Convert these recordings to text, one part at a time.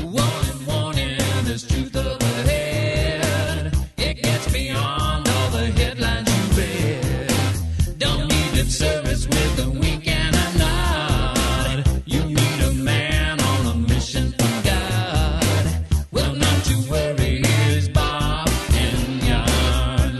Warning, warning, there's truth up ahead. It gets beyond all the headlines you read. Don't need lip service with a wink and a nod. You need a man on a mission from God. Well, not to worry, here's Bob in your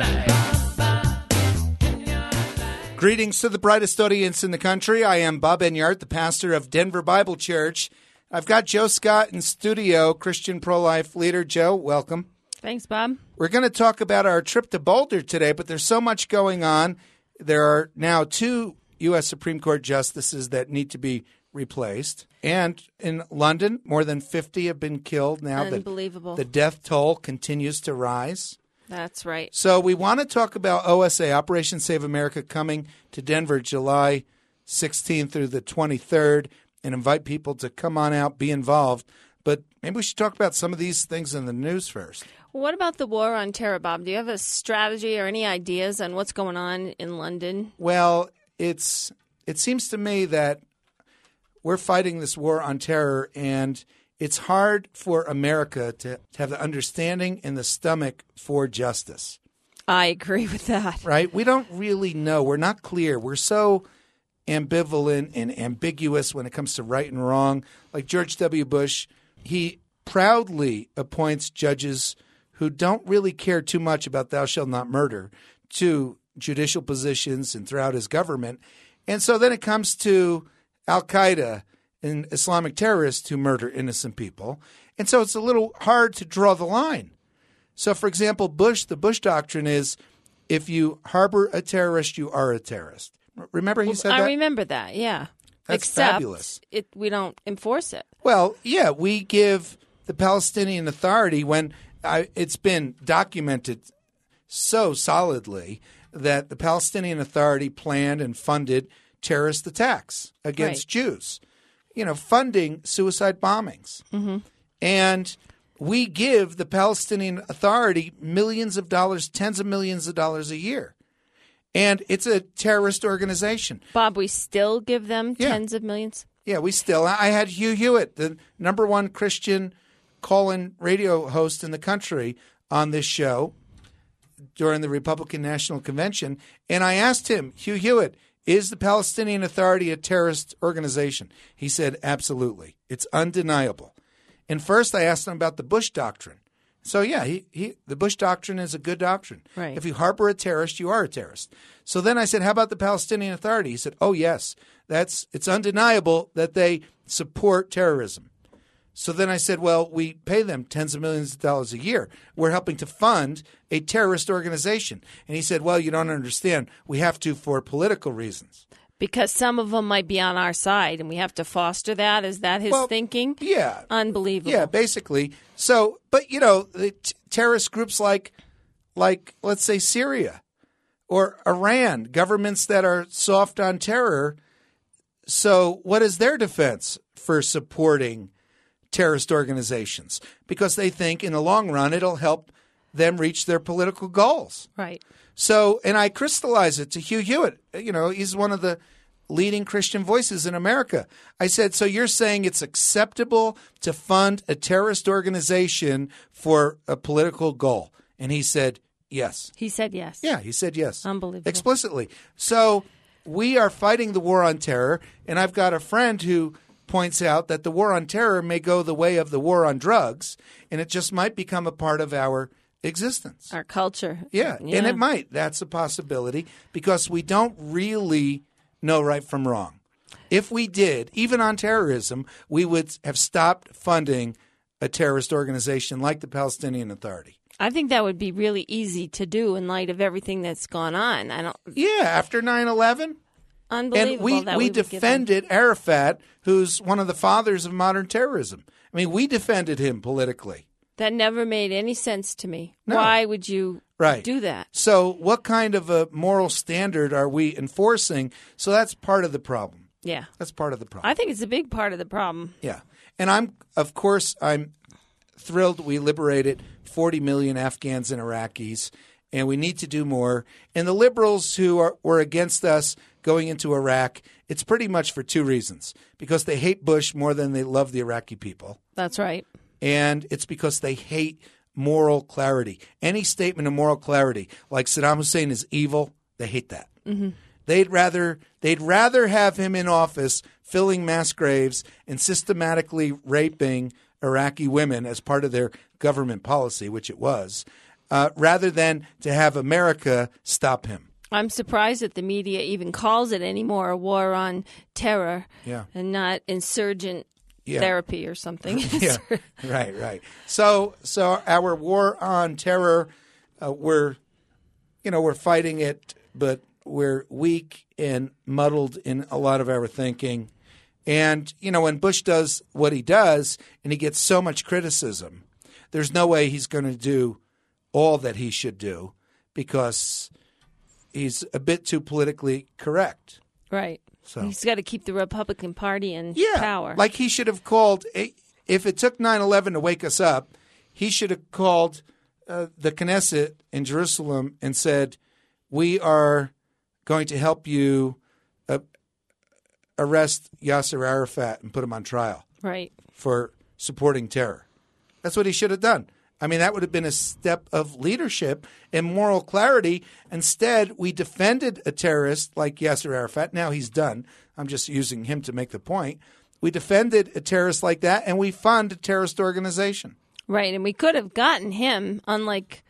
life. Greetings to the brightest audience in the country. I am Bob Enyart, the pastor of Denver Bible Church. I've got Joe Scott in studio, Christian pro-life leader. Joe, welcome. Thanks, Bob. We're going to talk about our trip to Boulder today, but there's so much going on. There are now 2 U.S. Supreme Court justices that need to be replaced. And in London, more than 50 have been killed now. Unbelievable. The death toll continues to rise. That's right. So we want to talk about OSA, Operation Save America, coming to Denver July 16th through the 23rd, and invite people to come on out, be involved. But maybe we should talk about some of these things in the news first. What about the war on terror, Bob? Do you have a strategy or any ideas on what's going on in London? Well, it seems to me that we're fighting this war on terror, and it's hard for America to have the understanding and the stomach for justice. I agree with that. Right? We don't really know. We're not clear. We're so ambivalent and ambiguous when it comes to right and wrong. Like George W. Bush, he proudly appoints judges who don't really care too much about thou shalt not murder to judicial positions and throughout his government. And so then it comes to Al-Qaeda and Islamic terrorists who murder innocent people. And so it's a little hard to draw the line. So, for example, the Bush doctrine is if you harbor a terrorist, you are a terrorist. Remember he said that? I remember that, yeah. That's Except fabulous. We don't enforce it. Well, yeah, we give the Palestinian Authority, when it's been documented so solidly that the Palestinian Authority planned and funded terrorist attacks against Jews, funding suicide bombings. Mm-hmm. And we give the Palestinian Authority millions of dollars, tens of millions of dollars a year. And it's a terrorist organization. Bob, we still give them tens of millions? Yeah, we still. I had Hugh Hewitt, the number one Christian call-in radio host in the country, on this show during the Republican National Convention. And I asked him, Hugh Hewitt, is the Palestinian Authority a terrorist organization? He said, absolutely. It's undeniable. And first I asked him about the Bush doctrine. So, yeah, the Bush doctrine is a good doctrine. Right. If you harbor a terrorist, you are a terrorist. So then I said, how about the Palestinian Authority? He said, oh, yes, it's undeniable that they support terrorism. So then I said, well, we pay them tens of millions of dollars a year. We're helping to fund a terrorist organization. And he said, well, you don't understand. We have to for political reasons. Because some of them might be on our side, and we have to foster that. Is that his thinking? Yeah. Unbelievable. Yeah, basically. So, but, the terrorist groups like, let's say, Syria or Iran, governments that are soft on terror. So what is their defense for supporting terrorist organizations? Because they think in the long run it'll help them reach their political goals. Right. So, and I crystallize it to Hugh Hewitt. He's one of the leading Christian voices in America. I said, so you're saying it's acceptable to fund a terrorist organization for a political goal? And he said, yes. He said yes. Yeah, he said yes. Unbelievable. Explicitly. So we are fighting the war on terror, and I've got a friend who points out that the war on terror may go the way of the war on drugs, and it just might become a part of our existence. Our culture. Yeah, and it might. That's a possibility because we don't really know right from wrong. If we did, even on terrorism, we would have stopped funding a terrorist organization like the Palestinian Authority. I think that would be really easy to do in light of everything that's gone on. Yeah, after 9/11. Unbelievable. And we defended Arafat, who's one of the fathers of modern terrorism. I mean, we defended him politically. That never made any sense to me. No. Why would you do that? So what kind of a moral standard are we enforcing? So that's part of the problem. Yeah. That's part of the problem. I think it's a big part of the problem. Yeah. And I'm thrilled we liberated 40 million Afghans and Iraqis, and we need to do more. And the liberals who were against us going into Iraq, it's pretty much for two reasons. Because they hate Bush more than they love the Iraqi people. That's right. and it's because they hate moral clarity. Any statement of moral clarity, like Saddam Hussein is evil, they hate that. Mm-hmm. They'd rather have him in office filling mass graves and systematically raping Iraqi women as part of their government policy, which it was, rather than to have America stop him. I'm surprised that the media even calls it anymore a war on terror and not insurgent therapy or something. Yeah, right. So our war on terror, we're fighting it, but we're weak and muddled in a lot of our thinking. And, when Bush does what he does and he gets so much criticism, there's no way he's going to do all that he should do because he's a bit too politically correct. Right. So he's got to keep the Republican Party in power. Like he should have called, if it took 9/11 to wake us up, he should have called the Knesset in Jerusalem and said, we are going to help you arrest Yasser Arafat and put him on trial for supporting terror. That's what he should have done. I mean, that would have been a step of leadership and moral clarity. Instead, we defended a terrorist like Yasser Arafat. Now he's done. I'm just using him to make the point. We defended a terrorist like that, and we fund a terrorist organization. Right, and we could have gotten him, unlike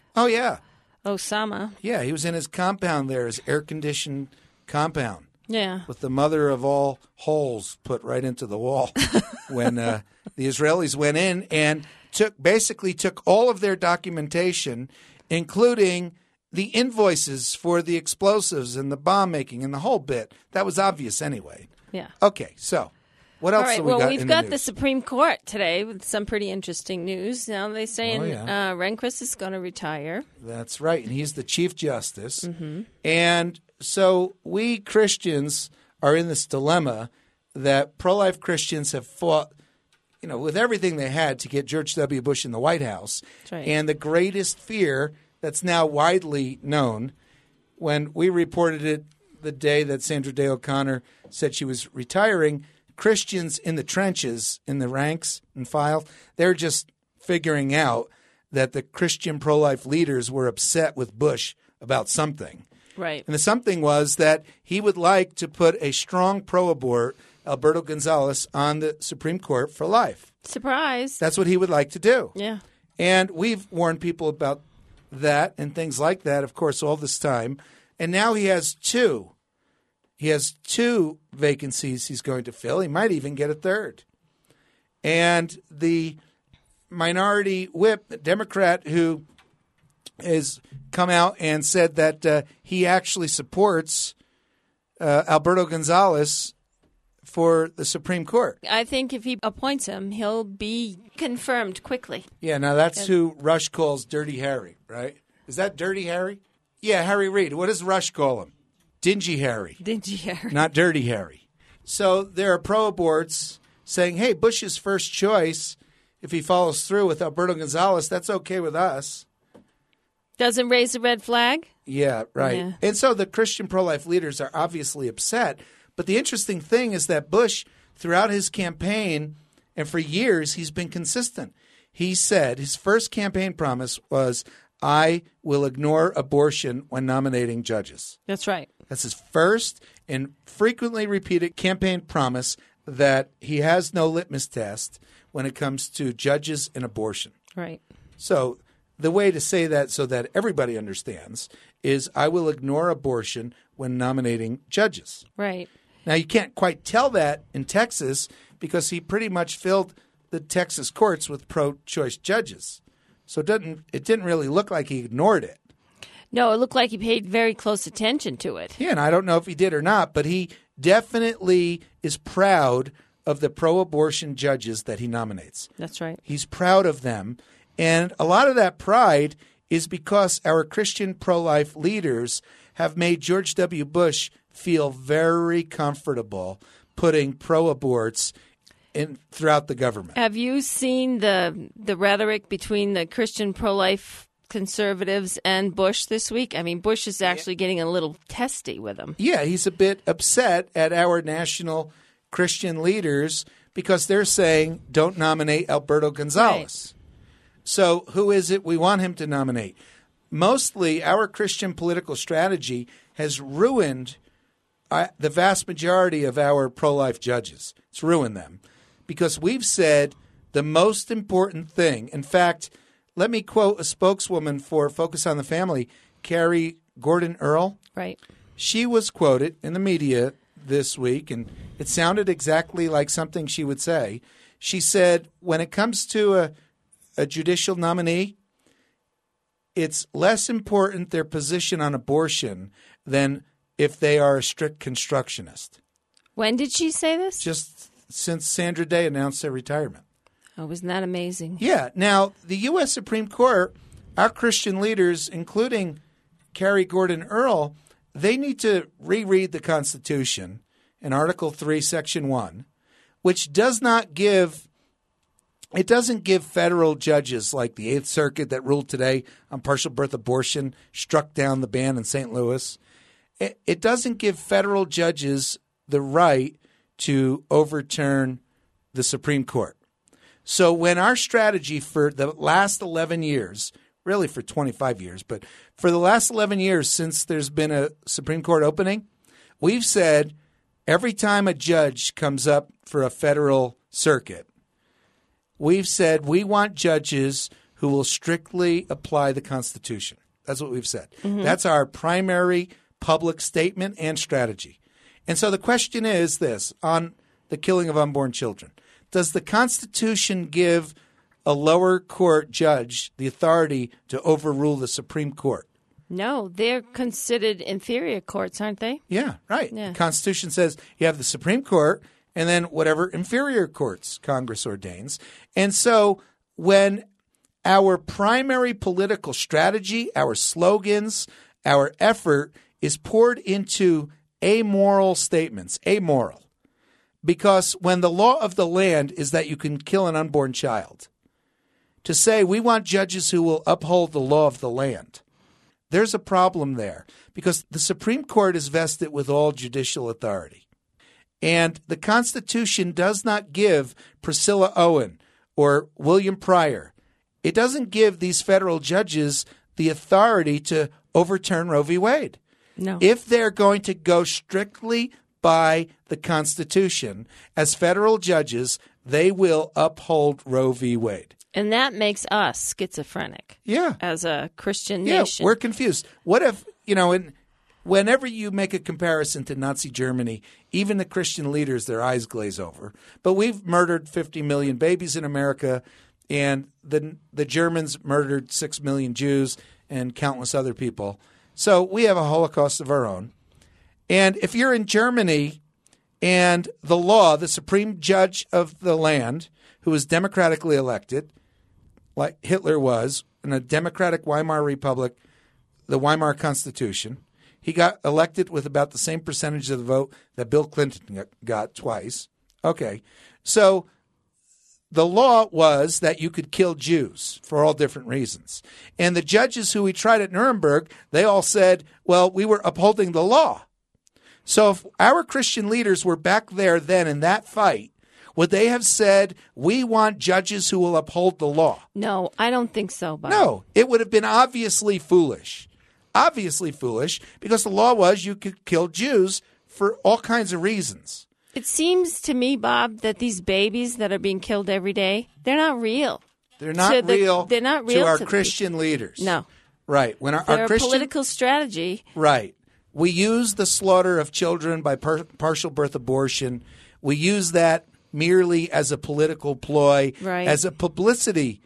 Osama. Yeah, he was in his compound there, his air-conditioned compound. Yeah. With the mother of all holes put right into the wall when the Israelis went in and took all of their documentation, including the invoices for the explosives and the bomb making and the whole bit. That was obvious anyway. Yeah. Okay, so what else have we got? We've got the Supreme Court today with some pretty interesting news. Now they're saying Rehnquist is going to retire. That's right, and he's the Chief Justice. Mm-hmm. And so we Christians are in this dilemma that pro-life Christians have fought, with everything they had to get George W. Bush in the White House. That's right. And the greatest fear that's now widely known, when we reported it the day that Sandra Day O'Connor said she was retiring, Christians in the trenches, in the ranks and file, they're just figuring out that the Christian pro-life leaders were upset with Bush about something. Right. And the something was that he would like to put a strong pro-abort Alberto Gonzales on the Supreme Court for life. Surprise. That's what he would like to do. Yeah. And we've warned people about that and things like that, of course, all this time. And now he has two. He has two vacancies he's going to fill. He might even get a third. And the minority whip, Democrat, who has come out and said that he actually supports Alberto Gonzales for the Supreme Court. I think if he appoints him, he'll be confirmed quickly. Yeah, now that's who Rush calls Dirty Harry, right? Is that Dirty Harry? Yeah, Harry Reid. What does Rush call him? Dingy Harry. Dingy Harry. Not Dirty Harry. So there are pro-aborts saying, hey, Bush's first choice, if he follows through with Alberto Gonzales, that's okay with us. Doesn't raise a red flag? Yeah, right. Yeah. And so the Christian pro-life leaders are obviously upset. But the interesting thing is that Bush, throughout his campaign, and for years, he's been consistent. He said his first campaign promise was, I will ignore abortion when nominating judges. That's right. That's his first and frequently repeated campaign promise, that he has no litmus test when it comes to judges and abortion. Right. So the way to say that so that everybody understands is I will ignore abortion when nominating judges. Right. Now, you can't quite tell that in Texas because he pretty much filled the Texas courts with pro-choice judges. So it didn't really look like he ignored it. No, it looked like he paid very close attention to it. Yeah, and I don't know if he did or not, but he definitely is proud of the pro-abortion judges that he nominates. That's right. He's proud of them. And a lot of that pride is because our Christian pro-life leaders have made George W. Bush feel very comfortable putting pro-aborts in throughout the government. Have you seen the rhetoric between the Christian pro-life conservatives and Bush this week? I mean, Bush is actually getting a little testy with them. Yeah, he's a bit upset at our national Christian leaders because they're saying don't nominate Alberto Gonzalez. So who is it we want him to nominate? Mostly our Christian political strategy has ruined the vast majority of our pro-life judges. It's ruined them because we've said the most important thing. In fact, let me quote a spokeswoman for Focus on the Family, Carrie Gordon Earl. Right. She was quoted in the media this week, and it sounded exactly like something she would say. She said, when it comes to a judicial nominee, it's less important their position on abortion than if they are a strict constructionist. When did she say this? Just since Sandra Day announced her retirement. Oh, isn't that amazing? Yeah. Now, the U.S. Supreme Court, our Christian leaders, including Carrie Gordon Earl, they need to reread the Constitution in Article 3, Section 1, which doesn't give federal judges like the Eighth Circuit that ruled today on partial birth abortion, struck down the ban in St. Louis. It doesn't give federal judges the right to overturn the Supreme Court. So when our strategy for the last 11 years, really for 25 years, but for the last 11 years since there's been a Supreme Court opening, we've said every time a judge comes up for a federal circuit, we've said we want judges who will strictly apply the Constitution. That's what we've said. Mm-hmm. That's our primary public statement and strategy. And so the question is this on the killing of unborn children. Does the Constitution give a lower court judge the authority to overrule the Supreme Court? No, they're considered inferior courts, aren't they? Yeah, right. Yeah. The Constitution says you have the Supreme Court and then whatever inferior courts Congress ordains. And so when our primary political strategy, our slogans, our effort is poured into amoral statements, amoral, because when the law of the land is that you can kill an unborn child, to say we want judges who will uphold the law of the land, there's a problem there because the Supreme Court is vested with all judicial authority. And the Constitution does not give Priscilla Owen or William Pryor, it doesn't give these federal judges the authority to overturn Roe v. Wade. No. If they're going to go strictly by the Constitution, as federal judges, they will uphold Roe v. Wade. And that makes us schizophrenic. Yeah. As a Christian nation. Yeah, we're confused. What if, whenever you make a comparison to Nazi Germany, even the Christian leaders, their eyes glaze over. But we've murdered 50 million babies in America, and the Germans murdered 6 million Jews and countless other people. So we have a Holocaust of our own. And if you're in Germany and the law, the supreme judge of the land, who is democratically elected, like Hitler was, in a democratic Weimar Republic, the Weimar Constitution, he got elected with about the same percentage of the vote that Bill Clinton got twice. Okay. So the law was that you could kill Jews for all different reasons. And the judges who we tried at Nuremberg, they all said, well, we were upholding the law. So if our Christian leaders were back there then in that fight, would they have said, we want judges who will uphold the law? No, I don't think so, Bob. No, it would have been obviously foolish. Obviously foolish, because the law was you could kill Jews for all kinds of reasons. It seems to me, Bob, that these babies that are being killed every day, they're not real. They're not real. They're not real to our Christian leaders. No. Right. When they're our a Christian political strategy. Right. We use the slaughter of children by partial birth abortion. We use that merely as a political ploy, right, as a publicity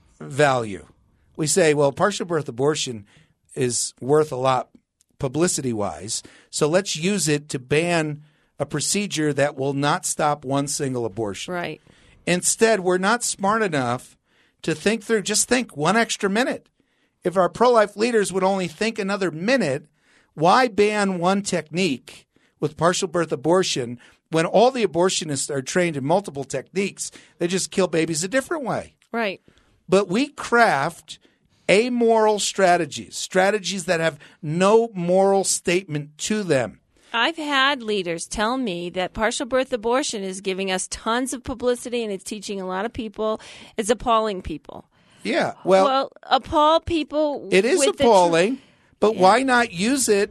value. We say, well, partial birth abortion is worth a lot publicity-wise, so let's use it to ban a procedure that will not stop one single abortion. Right. Instead, we're not smart enough to think through, just think one extra minute. If our pro-life leaders would only think another minute, why ban one technique with partial birth abortion when all the abortionists are trained in multiple techniques? They just kill babies a different way. Right. But we craft amoral strategies that have no moral statement to them. I've had leaders tell me that partial birth abortion is giving us tons of publicity and it's teaching a lot of people. It's appalling people. Yeah, well appall people. it is with appalling, but why not use it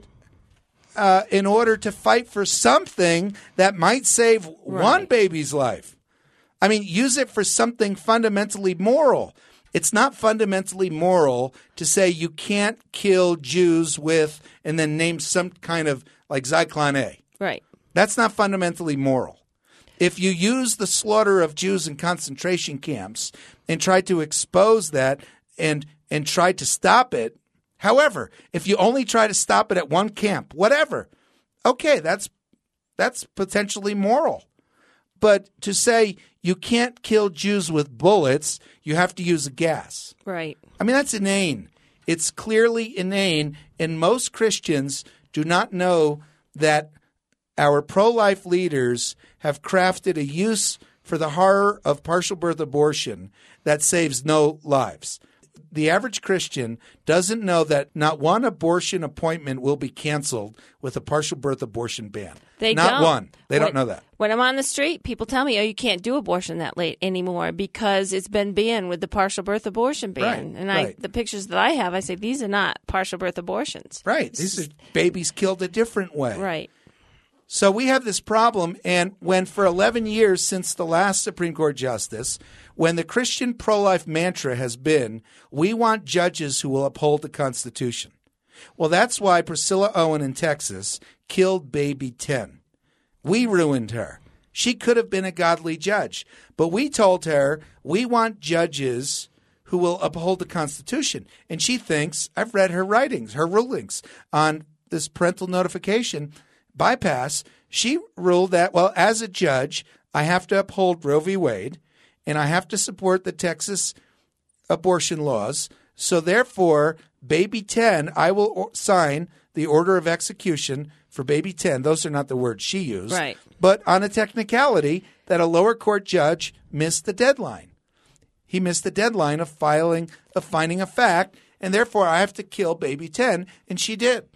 in order to fight for something that might save one baby's life? I mean, use it for something fundamentally moral. It's not fundamentally moral to say you can't kill Jews with and then name some kind of like Zyklon A. Right. That's not fundamentally moral. If you use the slaughter of Jews in concentration camps and try to expose that and try to stop it, however, if you only try to stop it at one camp, whatever, okay, that's potentially moral. But to say you can't kill Jews with bullets, you have to use a gas. Right. I mean, that's inane. It's clearly inane, and most Christians do not know that our pro-life leaders have crafted a use for the horror of partial birth abortion that saves no lives. The average Christian doesn't know that not one abortion appointment will be canceled with a partial birth abortion ban. They not don't. one. They don't know that. When I'm on the street, people tell me, oh, you can't do abortion that late anymore because it's been banned with the partial birth abortion ban. Right, And right. the pictures that I have, I say, these are not partial birth abortions. Right. These are babies killed a different way. Right. So we have this problem, and when for 11 years since the last Supreme Court justice, when the Christian pro-life mantra has been, we want judges who will uphold the Constitution. Well, that's why Priscilla Owen in Texas killed baby 10. We ruined her. She could have been a godly judge, but we told her we want judges who will uphold the Constitution. And she thinks, I've read her writings, her rulings on this parental notification bypass. She ruled that, well, as a judge, I have to uphold Roe v. Wade, and I have to support the Texas abortion laws. So therefore, baby 10, I will sign the order of execution for baby 10. Those are not the words she used. Right. But on a technicality that a lower court judge missed the deadline. He missed the deadline of finding a fact, and therefore I have to kill baby 10, and she did.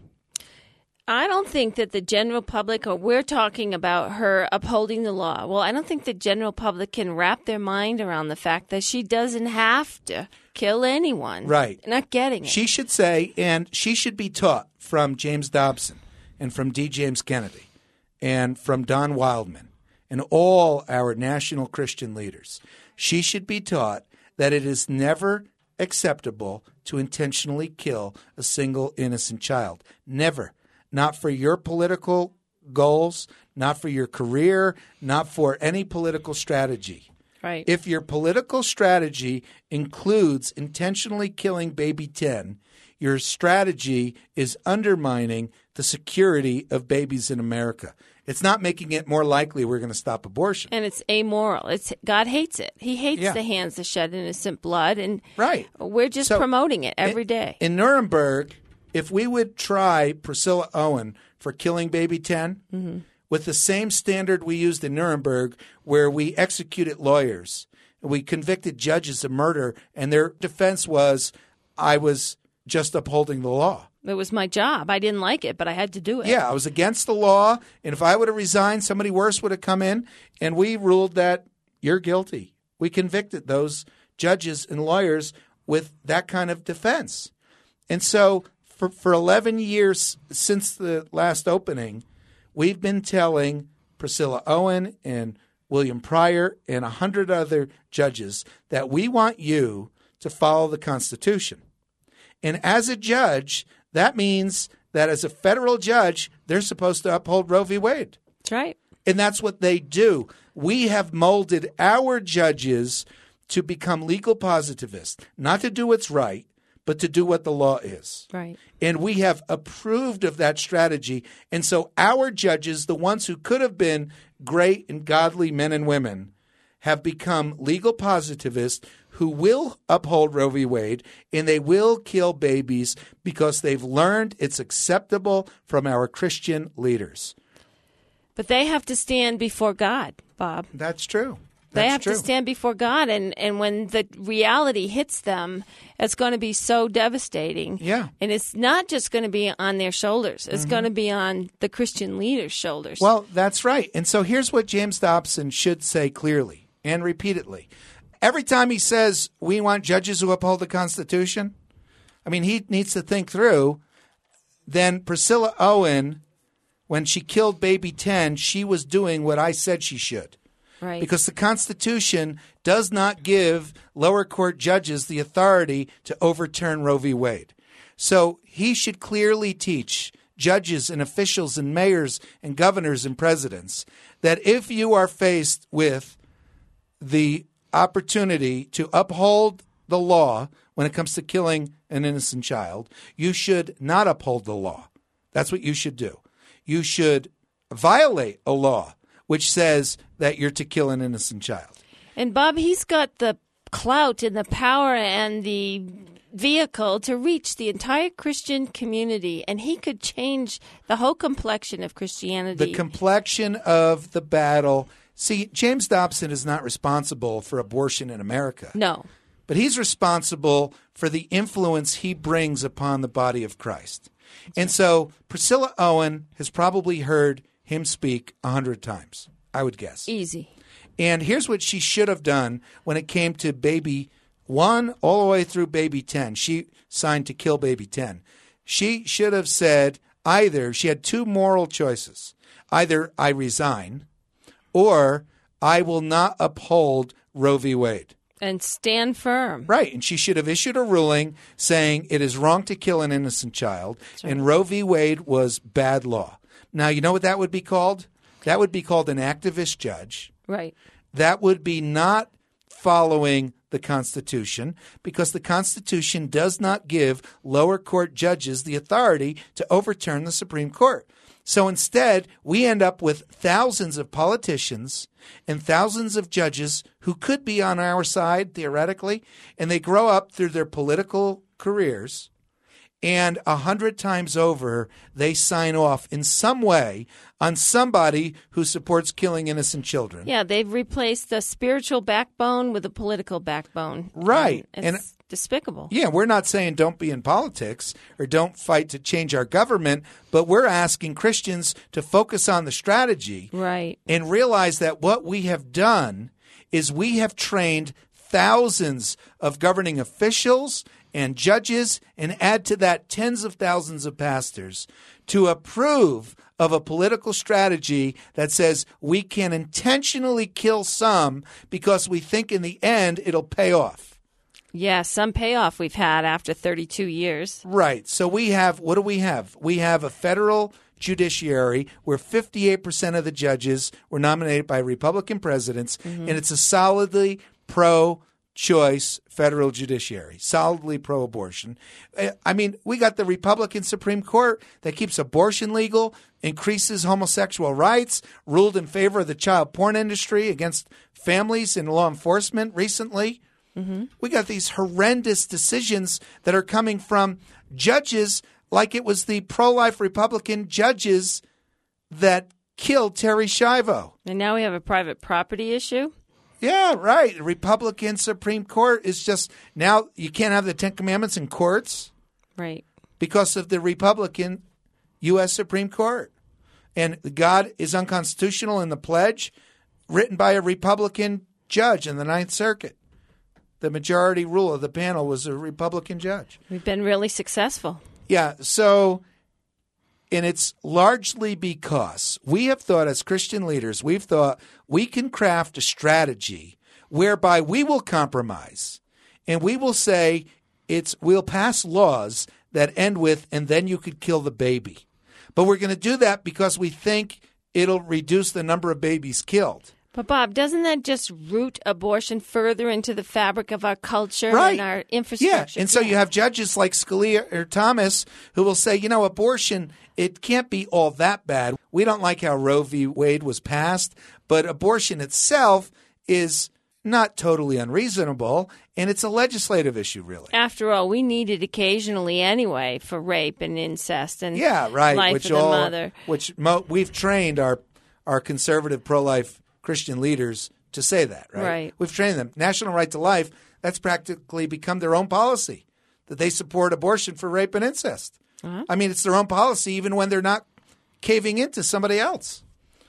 I don't think that the general public, or we're talking about her upholding the law. Well, I don't think the general public can wrap their mind around the fact that she doesn't have to kill anyone. Right. They're not getting it. She should say, and she should be taught from James Dobson and from D. James Kennedy and from Don Wildman and all our national Christian leaders. She should be taught that it is never acceptable to intentionally kill a single innocent child. Never. Not for your political goals, not for your career, not for any political strategy. Right. If your political strategy includes intentionally killing baby 10, your strategy is undermining the security of babies in America. It's not making it more likely we're going to stop abortion. And it's amoral. God hates it. He hates Yeah. the hands that shed innocent blood, and Right. we're just So, promoting it every day. In Nuremberg, if we would try Priscilla Owen for killing baby 10 with the same standard we used in Nuremberg, where we executed lawyers, we convicted judges of murder, and their defense was, I was just upholding the law. It was my job. I didn't like it, but I had to do it. Yeah, I was against the law, and if I would have resigned, somebody worse would have come in, and we ruled that you're guilty. We convicted those judges and lawyers with that kind of defense. And so for 11 years since the last opening, we've been telling Priscilla Owen and William Pryor and 100 other judges that we want you to follow the Constitution. And as a judge, that means that as a federal judge, they're supposed to uphold Roe v. Wade. That's right. And that's what they do. We have molded our judges to become legal positivists, not to do what's right, but to do what the law is. Right. And we have approved of that strategy. And so our judges, the ones who could have been great and godly men and women, have become legal positivists who will uphold Roe v. Wade, and they will kill babies because they've learned it's acceptable from our Christian leaders. But they have to stand before God, Bob. That's true. They That's have true. to stand before God, and when the reality hits them, it's going to be so devastating. Yeah. And it's not just going to be on their shoulders. It's going to be on the Christian leaders' shoulders. Well, that's right. And so here's what James Dobson should say clearly and repeatedly. Every time he says we want judges who uphold the Constitution, I mean, he needs to think through. Then Priscilla Owen, when she killed baby 10, she was doing what I said she should. right. Because the Constitution does not give lower court judges the authority to overturn Roe v. Wade. So he should clearly teach judges and officials and mayors and governors and presidents that if you are faced with the opportunity to uphold the law when it comes to killing an innocent child, you should not uphold the law. That's what you should do. You should violate a law which says that you're to kill an innocent child. And Bob, he's got the clout and the power and the vehicle to reach the entire Christian community, and he could change the whole complexion of Christianity. The complexion of the battle. See, James Dobson is not responsible for abortion in America. No. But he's responsible for the influence he brings upon the body of Christ. And so Priscilla Owen has probably heard him speak 100 times, I would guess. Easy. And here's what she should have done when it came to baby 1 all the way through baby 10. She signed to kill baby 10. She should have said either, she had two moral choices. Either I resign or I will not uphold Roe v. Wade. And stand firm. Right. And she should have issued a ruling saying it is wrong to kill an innocent child. right. And Roe v. Wade was bad law. Now, you know what that would be called? That would be called an activist judge. Right. That would be not following the Constitution, because the Constitution does not give lower court judges the authority to overturn the Supreme Court. So instead, we end up with thousands of politicians and thousands of judges who could be on our side, theoretically, and they grow up through their political careers, and 100 times over, they sign off in some way on somebody who supports killing innocent children. Yeah, they've replaced the spiritual backbone with a political backbone. Right. And it's despicable. Yeah, we're not saying don't be in politics or don't fight to change our government, but we're asking Christians to focus on the strategy Right. and realize that what we have done is we have trained thousands of governing officials and judges, and add to that tens of thousands of pastors to approve of a political strategy that says we can intentionally kill some because we think in the end it'll pay off. Yeah, some payoff we've had after 32 years. Right. So we have, what do we have? We have a federal judiciary where 58% of the judges were nominated by Republican presidents, and it's a solidly pro-choice federal judiciary, solidly pro-abortion. I mean, we got the Republican Supreme Court that keeps abortion legal, increases homosexual rights, ruled in favor of the child porn industry against families and law enforcement recently. We got these horrendous decisions that are coming from judges like it was the pro-life Republican judges that killed Terry Schiavo. And now we have a private property issue. Yeah, right. The Republican Supreme Court is just now you can't have the Ten Commandments in courts Right. because of the Republican U.S. Supreme Court. And God is unconstitutional in the pledge written by a Republican judge in the Ninth Circuit. The majority rule of the panel was a Republican judge. We've been really successful. Yeah, so, and it's largely because we have thought as Christian leaders, we've thought we can craft a strategy whereby we will compromise and we will say we'll pass laws that end with, and then you could kill the baby. But we're going to do that because we think it'll reduce the number of babies killed. But, Bob, doesn't that just root abortion further into the fabric of our culture Right. and our infrastructure? Yeah, and so you have judges like Scalia or Thomas who will say, abortion, it can't be all that bad. We don't like how Roe v. Wade was passed, but abortion itself is not totally unreasonable, and it's a legislative issue, really. After all, we need it occasionally anyway for rape and incest and Yeah, right. life Which of the mother. we've trained our conservative pro-life Christian leaders to say that, right? Right. We've trained them. National Right to Life, that's practically become their own policy, that they support abortion for rape and incest. I mean, it's their own policy even when they're not caving into somebody else.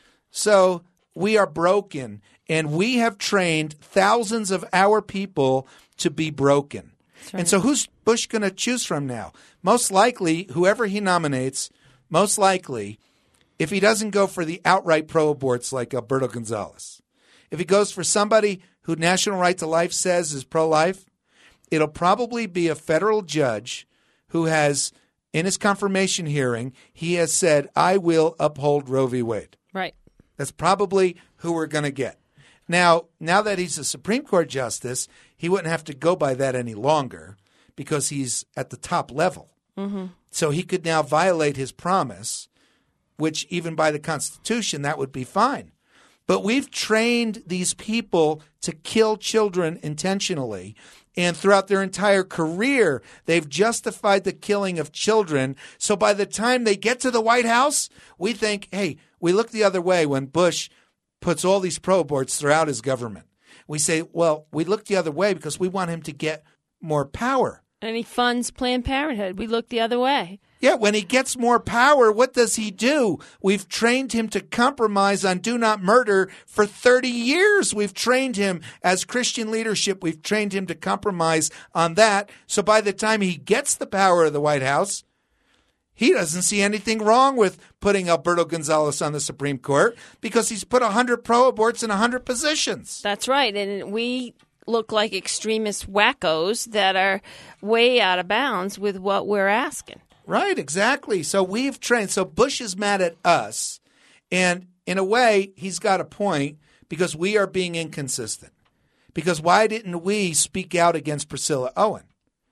So we are broken, and we have trained thousands of our people to be broken. That's right. And so who's Bush going to choose from now? Most likely, whoever he nominates, most likely, if he doesn't go for the outright pro-aborts like Alberto Gonzalez, if he goes for somebody who National Right to Life says is pro-life, it'll probably be a federal judge who has, in his confirmation hearing, he has said, I will uphold Roe v. Wade. Right. That's probably who we're going to get. Now that he's a Supreme Court justice, he wouldn't have to go by that any longer because he's at the top level. Mm-hmm. So he could now violate his promise, which even by the Constitution, that would be fine. But we've trained these people to kill children intentionally. And throughout their entire career, they've justified the killing of children. So by the time they get to the White House, we think, hey, we look the other way when Bush puts all these pro-aborts throughout his government. We say, well, we look the other way because we want him to get more power. And he funds Planned Parenthood. We look the other way. Yeah, when he gets more power, what does he do? We've trained him to compromise on do not murder for 30 years. We've trained him as Christian leadership. We've trained him to compromise on that. So by the time he gets the power of the White House, he doesn't see anything wrong with putting Alberto Gonzalez on the Supreme Court because he's put 100 pro-aborts in 100 positions. That's right. And we look like extremist wackos that are way out of bounds with what we're asking. Right, exactly. So we've trained. So Bush is mad at us. And in a way, he's got a point because we are being inconsistent. Because why didn't we speak out against Priscilla Owen?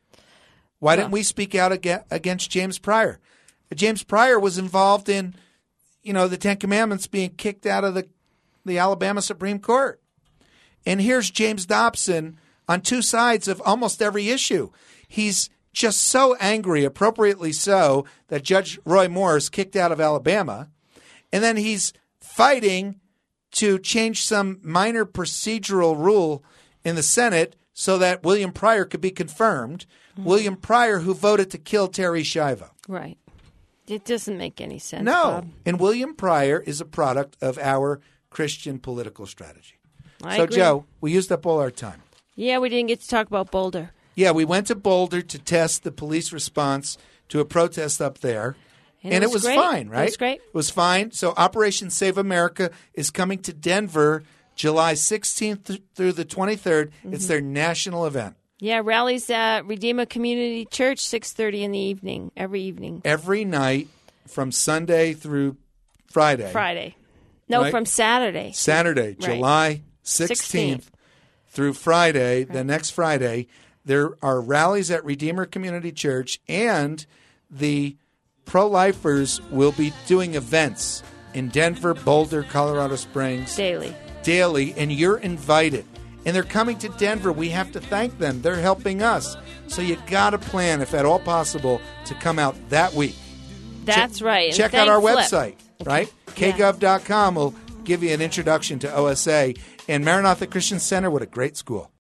Why didn't we speak out against James Pryor? James Pryor was involved in, the Ten Commandments being kicked out of the Alabama Supreme Court. And here's James Dobson on two sides of almost every issue. He's just so angry, appropriately so, that Judge Roy Moore is kicked out of Alabama. And then he's fighting to change some minor procedural rule in the Senate so that William Pryor could be confirmed. Mm-hmm. William Pryor, who voted to kill Terry Schiavo. Right. It doesn't make any sense, No. Bob. And William Pryor is a product of our Christian political strategy. I So, agree. Joe, we used up all our time. Yeah, we didn't get to talk about Boulder. Yeah, we went to Boulder to test the police response to a protest up there. And it was great. fine, right? It was great. It was fine. So Operation Save America is coming to Denver July 16th through the 23rd. Mm-hmm. It's their national event. Yeah, rallies at Redeemer Community Church, 6:30 in the evening, every evening. Every night from Sunday through Friday. No, Right? from Saturday. Saturday, Right. July 16th through Friday, the next Friday. There are rallies at Redeemer Community Church, and the pro-lifers will be doing events in Denver, Boulder, Colorado Springs. Daily, and you're invited. And they're coming to Denver. We have to thank them. They're helping us. So you got to plan, if at all possible, to come out that week. That's right. And Check out thank our Flip. website, right? Yeah. kgov.com will give you an introduction to OSA. And Maranatha Christian Center, what a great school.